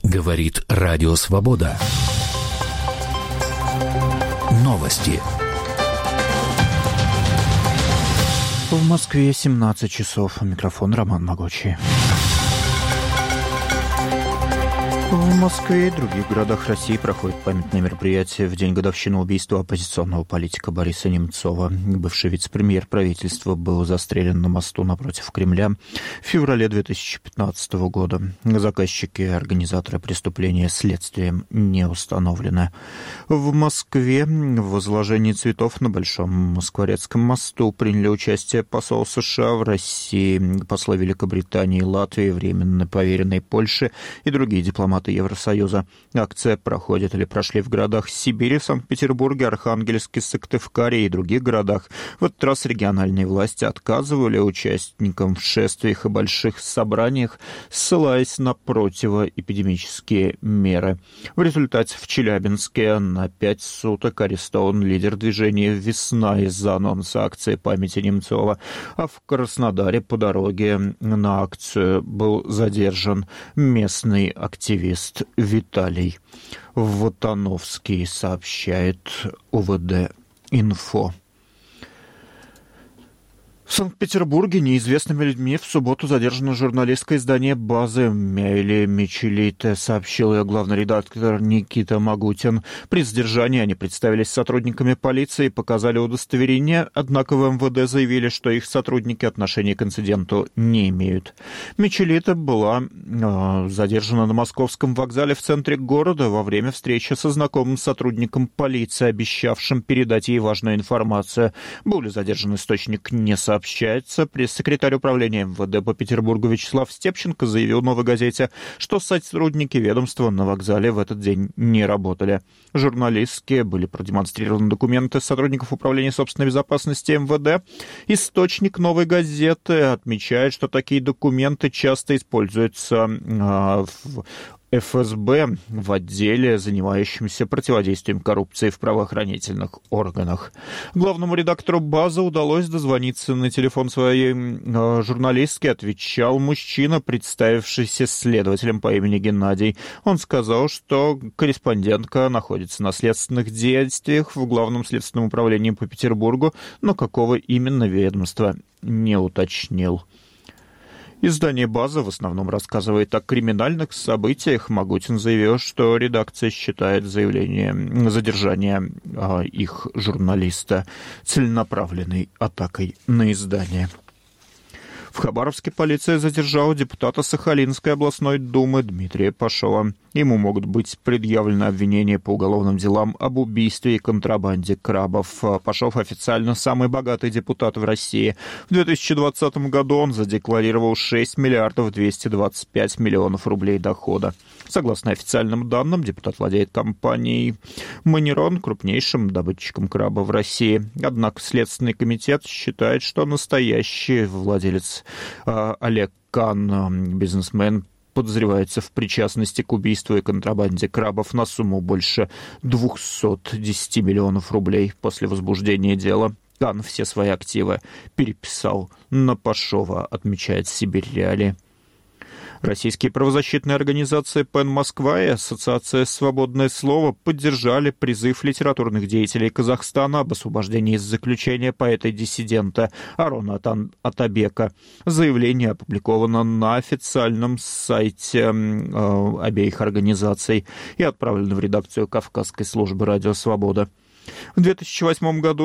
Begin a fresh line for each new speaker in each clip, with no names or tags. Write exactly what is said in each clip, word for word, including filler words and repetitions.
Говорит Радио Свобода. Новости.
В Москве семнадцать часов. Микрофон Роман Могучий. В Москве и других городах России проходит памятное мероприятие в день годовщины убийства оппозиционного политика Бориса Немцова. Бывший вице-премьер правительства был застрелен на мосту напротив Кремля в феврале две тысячи пятнадцатого года. Заказчики и организаторы преступления следствием не установлены. В Москве в возложении цветов на Большом Москворецком мосту приняли участие посол США в России, послы Великобритании, Латвии, временно поверенной Польши и другие дипломаты Евросоюза. Акция проходит или прошли в городах Сибири, Санкт-Петербурге, Архангельске, Сыктывкаре и других городах. В этот раз региональные власти отказывали участникам в шествиях и больших собраниях, ссылаясь на противоэпидемические меры. В результате в Челябинске на пять суток арестован лидер движения «Весна» из-за анонса акции памяти Немцова, а в Краснодаре по дороге на акцию был задержан местный активист Виталий Вотановский, сообщает УВД-Инфо. В Санкт-Петербурге неизвестными людьми в субботу задержана журналистка издания «Базы» Мяйли Мичелите, сообщил ее главный редактор Никита Магутин. При задержании они представились сотрудниками полиции и показали удостоверение, однако в МВД заявили, что их сотрудники отношения к инциденту не имеют. Мичелита была э, задержана на Московском вокзале в центре города во время встречи со знакомым сотрудником полиции, обещавшим передать ей важную информацию. Был ли задержан источник, не сообщается. Общается. Пресс-секретарь управления МВД по Петербургу Вячеслав Степченко заявил «Новой газете», что сотрудники ведомства на вокзале в этот день не работали. Журналистке были продемонстрированы документы сотрудников управления собственной безопасности МВД. Источник «Новой газеты» отмечает, что такие документы часто используются э, в эф эс бэ в отделе, занимающемся противодействием коррупции в правоохранительных органах. Главному редактору «Базы» удалось дозвониться на телефон своей э, журналистки. Отвечал мужчина, представившийся следователем по имени Геннадий. Он сказал, что корреспондентка находится на следственных действиях в Главном следственном управлении по Петербургу, но какого именно ведомства не уточнил. Издание «База» в основном рассказывает о криминальных событиях. Магутин заявил, что редакция считает заявление задержания а, их журналиста целенаправленной атакой на издание. В Хабаровске полиция задержала депутата Сахалинской областной думы Дмитрия Пашова. Ему могут быть предъявлены обвинения по уголовным делам об убийстве и контрабанде крабов. Пашов официально самый богатый депутат в России. В две тысячи двадцатом году он задекларировал шесть миллиардов двести двадцать пять миллионов рублей дохода. Согласно официальным данным, депутат владеет компанией «Манерон», крупнейшим добытчиком краба в России. Однако Следственный комитет считает, что настоящий владелец э, Олег Кан, бизнесмен, подозревается в причастности к убийству и контрабанде крабов на сумму больше двести десять миллионов рублей. После возбуждения дела Кан все свои активы переписал на Пашова, отмечает Сибирь Реалии. Российские правозащитные организации «Пен Москва» и Ассоциация «Свободное слово» поддержали призыв литературных деятелей Казахстана об освобождении из заключения поэта-диссидента Арона Атабека. Заявление опубликовано на официальном сайте э, обеих организаций и отправлено в редакцию Кавказской службы «Радио Свобода». В две тысячи восьмом году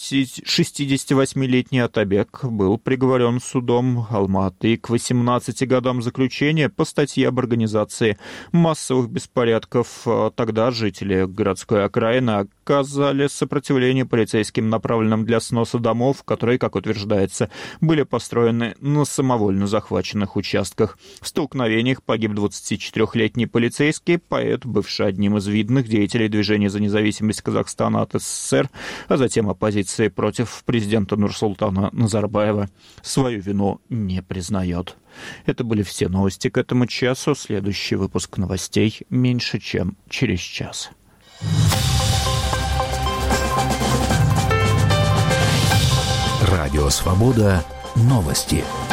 шестидесятивосьмилетний Атабек был приговорен судом Алматы к восемнадцати годам заключения по статье об организации массовых беспорядков. Тогда жители городской окраины оказали сопротивление полицейским, направленным для сноса домов, которые, как утверждается, были построены на самовольно захваченных участках. В столкновениях погиб двадцатичетырёхлетний полицейский, поэт, бывший одним из видных деятелей движения за независимость Казахстана от СССР, а затем оппозиции против президента Нурсултана Назарбаева, свою вину не признает. Это были все новости к этому часу. Следующий выпуск новостей меньше, чем через час.
Радио Свобода. Новости.